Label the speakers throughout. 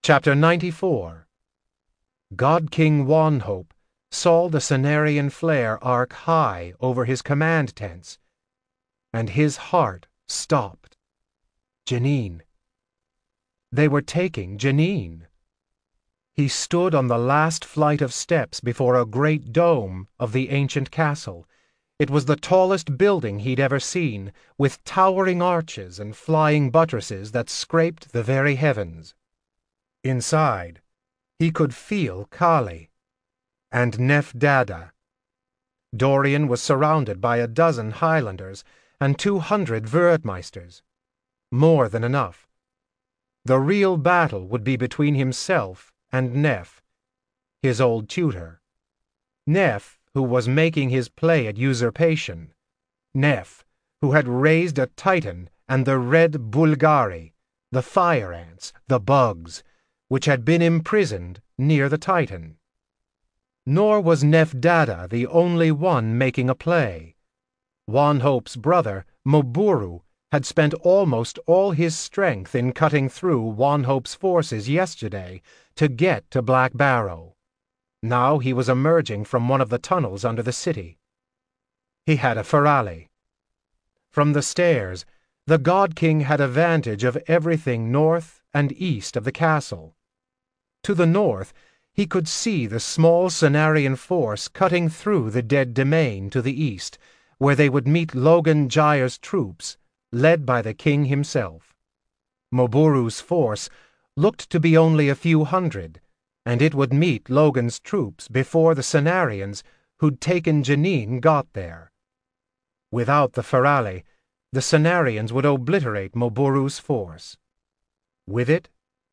Speaker 1: Chapter 94. God King Wanhope saw the Cenarian flare arc high over his command tents, and his heart stopped. Janine. They were taking Janine. He stood on the last flight of steps before a great dome of the ancient castle. It was the tallest building he'd ever seen, with towering arches and flying buttresses that scraped the very heavens. Inside, he could feel Kali and Nef Dada. Dorian was surrounded by a dozen Highlanders and 200 Wertmeisters. More than enough. The real battle would be between himself and Nef, his old tutor. Nef, who was making his play at usurpation. Nef, who had raised a Titan and the Red Bulgari, the fire ants, the bugs, which had been imprisoned near the Titan. Nor was Nef Dada the only one making a play. Wanhope's brother, Moburu, had spent almost all his strength in cutting through Wanhope's forces yesterday to get to Black Barrow. Now he was emerging from one of the tunnels under the city. He had a ferale. From the stairs, the God King had a vantage of everything north and east of the castle. To the north, he could see the small Cenarian force cutting through the dead domain to the east, where they would meet Logan Gyre's troops, led by the king himself. Moburu's force looked to be only a few hundred, and it would meet Logan's troops before the Cenarians who'd taken Janine got there. Without the ferale, the Cenarians would obliterate Moburu's force. With it?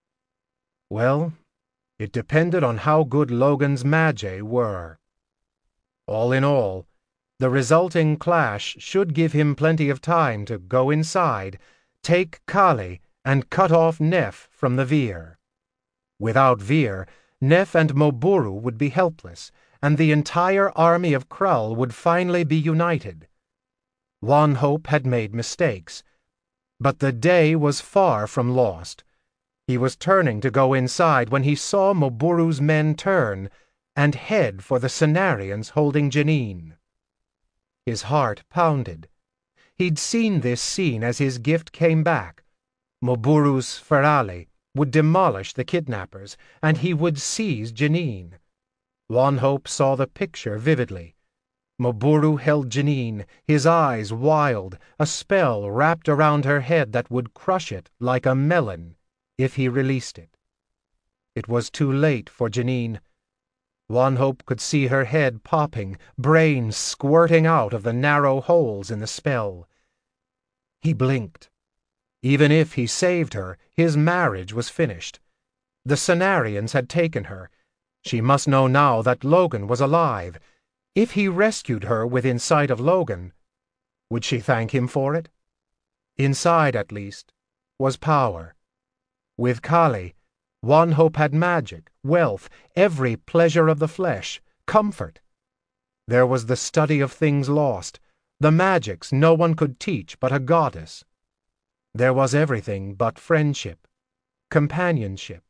Speaker 1: Well, it depended on how good Logan's Magi were. All in all, the resulting clash should give him plenty of time to go inside, take Kali, and cut off Nef from the Veer. Without Veer, Nef and Moburu would be helpless, and the entire army of Krull would finally be united. Wanhope had made mistakes, but the day was far from lost. He was turning to go inside when he saw Moburu's men turn and head for the Cenarians holding Janine. His heart pounded. He'd seen this scene as his gift came back. Moburu's ferale would demolish the kidnappers, and he would seize Janine. Wanhope saw the picture vividly. Moburu held Janine, his eyes wild, a spell wrapped around her head that would crush it like a melon if he released it. It was too late for Janine. Wanhope could see her head popping, brains squirting out of the narrow holes in the spell. He blinked. Even if he saved her, his marriage was finished. The Cenarians had taken her. She must know now that Logan was alive. If he rescued her within sight of Logan, would she thank him for it? Inside, at least, was power. With Kali, Wanhope had magic, wealth, every pleasure of the flesh, comfort. There was the study of things lost, the magics no one could teach but a goddess. There was everything but friendship, companionship,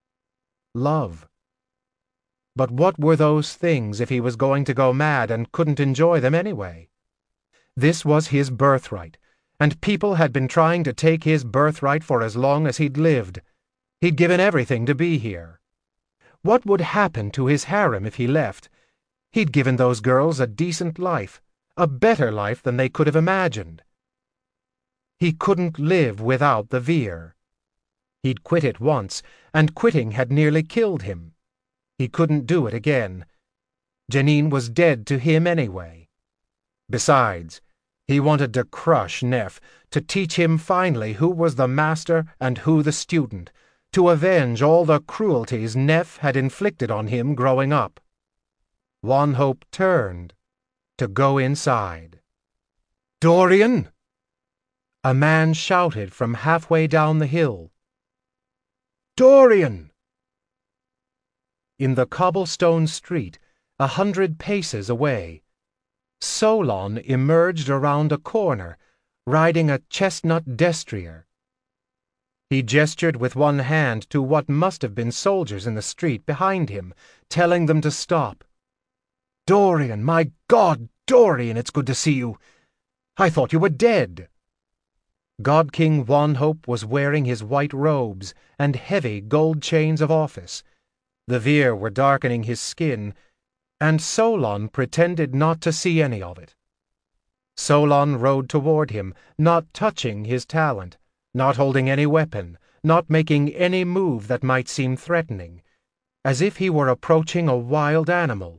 Speaker 1: love. But what were those things if he was going to go mad and couldn't enjoy them anyway? This was his birthright, and people had been trying to take his birthright for as long as he'd lived. He'd given everything to be here. What would happen to his harem if he left? He'd given those girls a decent life, a better life than they could have imagined. He couldn't live without the Veer. He'd quit it once, and quitting had nearly killed him. He couldn't do it again. Janine was dead to him anyway. Besides, he wanted to crush Nef, to teach him finally who was the master and who the student, to avenge all the cruelties Nef had inflicted on him growing up. Wanhope turned to go inside. "Dorian!" A man shouted from halfway down the hill. "Dorian!" In the cobblestone street, 100 paces away, Solon emerged around a corner, riding a chestnut destrier. He gestured with one hand to what must have been soldiers in the street behind him, telling them to stop. "Dorian, my God, Dorian, it's good to see you. I thought you were dead." God King Wanhope was wearing his white robes and heavy gold chains of office. The Vir were darkening his skin, and Solon pretended not to see any of it. Solon rode toward him, not touching his talent, not holding any weapon, not making any move that might seem threatening, as if he were approaching a wild animal.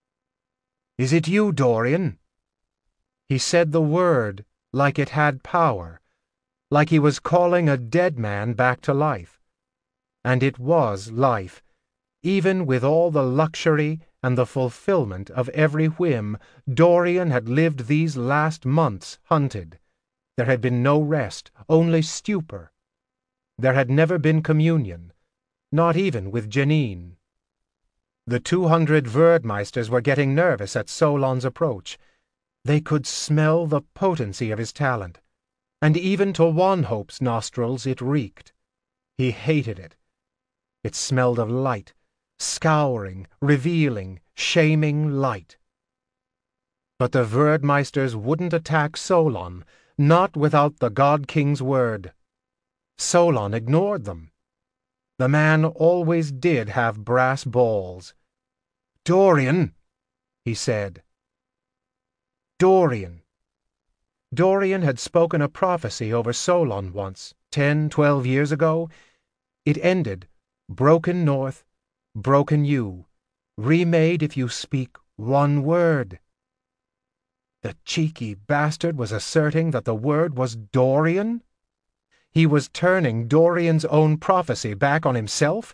Speaker 1: "Is it you, Dorian?" He said the word like it had power, like he was calling a dead man back to life. And it was life, even with all the luxury and the fulfillment of every whim. Dorian had lived these last months hunted. There had been no rest, only stupor. There had never been communion, not even with Janine. The 200 Verdmeisters were getting nervous at Solon's approach. They could smell the potency of his talent, and even to Wanhope's nostrils it reeked. He hated it. It smelled of light, scouring, revealing, shaming light. But the Verdmeisters wouldn't attack Solon, not without the God King's word. Solon ignored them. The man always did have brass balls. "Dorian," he said. Dorian. Dorian had spoken a prophecy over Solon once, 10-12 years ago. It ended, "Broken North, broken you, remade if you speak one word." The cheeky bastard was asserting that the word was Dorian? He was turning Dorian's own prophecy back on himself?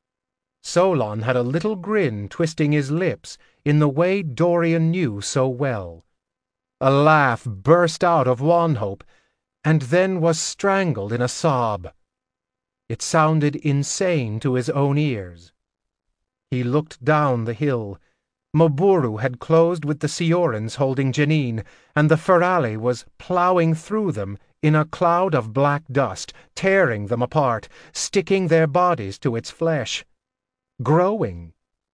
Speaker 1: Solon had a little grin twisting his lips in the way Dorian knew so well. A laugh burst out of Wanhope, and then was strangled in a sob. It sounded insane to his own ears. He looked down the hill. Maburu had closed with the Siorans holding Janine, and the Ferali was plowing through them in a cloud of black dust, tearing them apart, sticking their bodies to its flesh. Growing.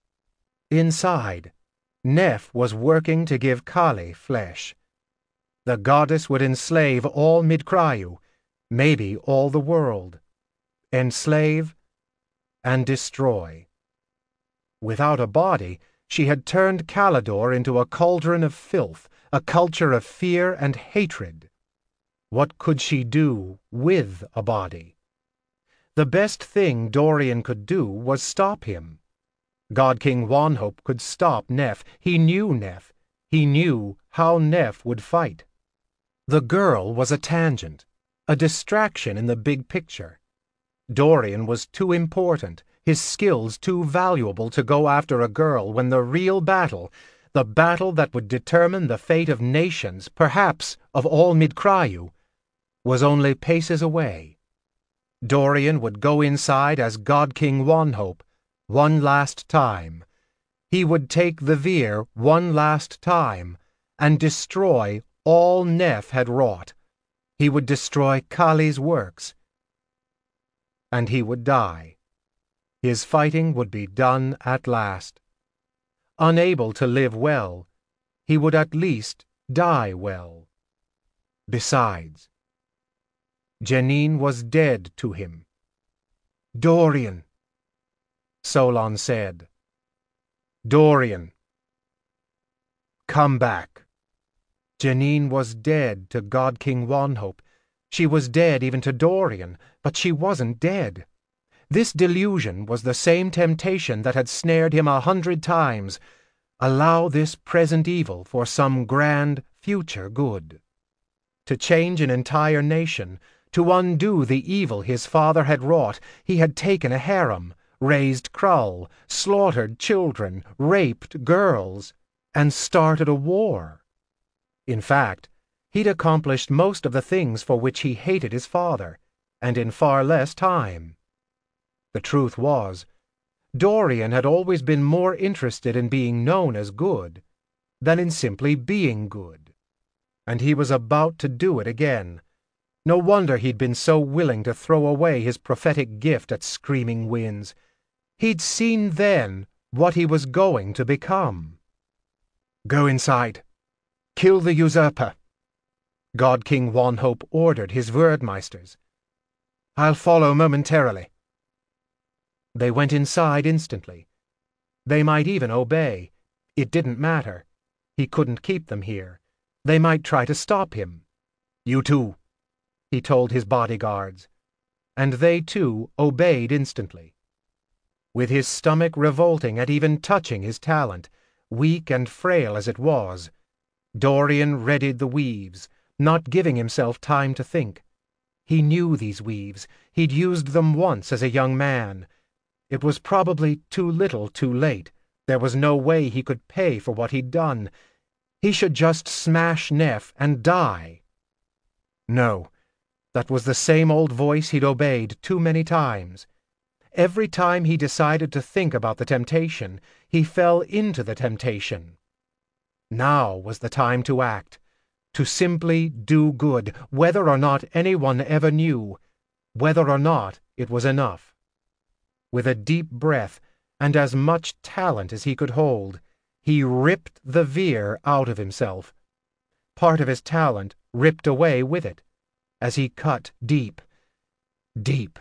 Speaker 1: Inside, Neph was working to give Kali flesh. The goddess would enslave all Midcryu, maybe all the world. Enslave and destroy. Without a body, she had turned Calidor into a cauldron of filth, a culture of fear and hatred. What could she do with a body? The best thing Dorian could do was stop him. God King Wanhope could stop Neph. He knew Neph. He knew how Neph would fight. The girl was a tangent, a distraction in the big picture. Dorian was too important, his skills too valuable to go after a girl when the real battle, the battle that would determine the fate of nations, perhaps of all Midcryu, was only paces away. Dorian would go inside as God King Wanhope, one last time. He would take the Vir one last time, and destroy all Neph had wrought. He would destroy Kali's works. And he would die. His fighting would be done at last. Unable to live well, he would at least die well. Besides, Janine was dead to him. "Dorian," Solon said. "Dorian, come back." Janine was dead to God King Wanhope. She was dead even to Dorian, but she wasn't dead. This delusion was the same temptation that had snared him 100 times. Allow this present evil for some grand future good. To change an entire nation, to undo the evil his father had wrought, he had taken a harem, raised Krull, slaughtered children, raped girls, and started a war. In fact, he'd accomplished most of the things for which he hated his father, and in far less time. The truth was, Dorian had always been more interested in being known as good than in simply being good, and he was about to do it again. No wonder he'd been so willing to throw away his prophetic gift at screaming winds. He'd seen then what he was going to become. "Go inside. Kill the usurper," God King Wanhope ordered his Wordmeisters. "I'll follow momentarily." They went inside instantly. They might even obey. It didn't matter. He couldn't keep them here. They might try to stop him. "You too," he told his bodyguards, and they too obeyed instantly. With his stomach revolting at even touching his talent, weak and frail as it was, Dorian readied the weaves, not giving himself time to think. He knew these weaves. He'd used them once as a young man. It was probably too little too late. There was no way he could pay for what he'd done. He should just smash Neff and die. No, that was the same old voice he'd obeyed too many times. Every time he decided to think about the temptation, he fell into the temptation. Now was the time to act, to simply do good, whether or not anyone ever knew, whether or not it was enough. With a deep breath and as much talent as he could hold, he ripped the Veer out of himself. Part of his talent ripped away with it, as he cut deep, deep.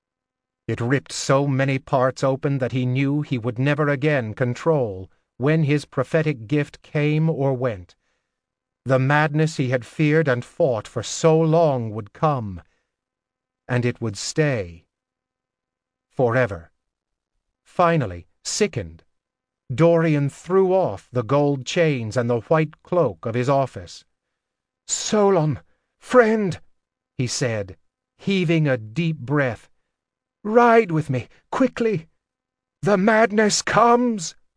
Speaker 1: It ripped so many parts open that he knew he would never again control when his prophetic gift came or went. The madness he had feared and fought for so long would come, and it would stay. Forever. Finally, sickened, Dorian threw off the gold chains and the white cloak of his office. "Solon, friend," he said, heaving a deep breath, "ride with me, quickly. The madness comes."